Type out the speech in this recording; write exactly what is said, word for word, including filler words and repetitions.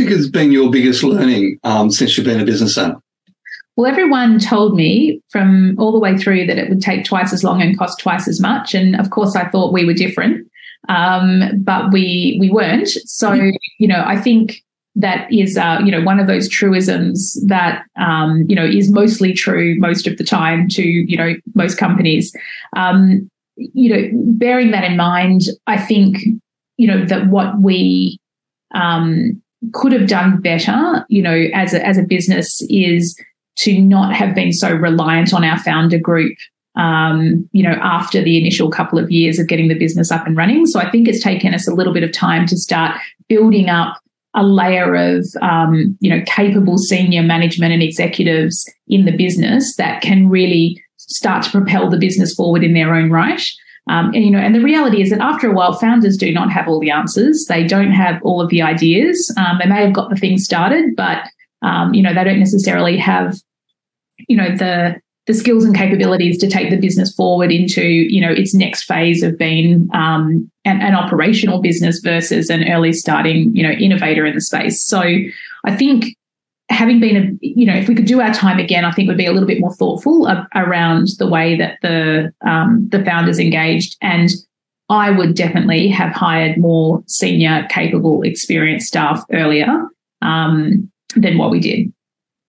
think has been your biggest learning um, since you've been a business owner? Well, everyone told me from all the way through that it would take twice as long and cost twice as much. And of course, I thought we were different, um, but we we weren't. So, you know, I think that is, uh, you know, one of those truisms that, um, you know, is mostly true most of the time to, you know, most companies. Um, you know, bearing that in mind, I think, you know, that what we um, could have done better, you know, as a, as a business is to not have been so reliant on our founder group, um, you know, after the initial couple of years of getting the business up and running. So I think it's taken us a little bit of time to start building up a layer of, um, you know, capable senior management and executives in the business that can really start to propel the business forward in their own right. Um, and, you know, and the reality is that after a while, founders do not have all the answers. They don't have all of the ideas. Um, they may have got the thing started, but, um, you know, they don't necessarily have, you know, the the skills and capabilities to take the business forward into, you know, its next phase of being um, an, an operational business versus an early starting, you know, innovator in the space. So I think having been, a, you know, if we could do our time again, I think we'd be a little bit more thoughtful a, around the way that the um, the founders engaged. And I would definitely have hired more senior, capable, experienced staff earlier um, than what we did.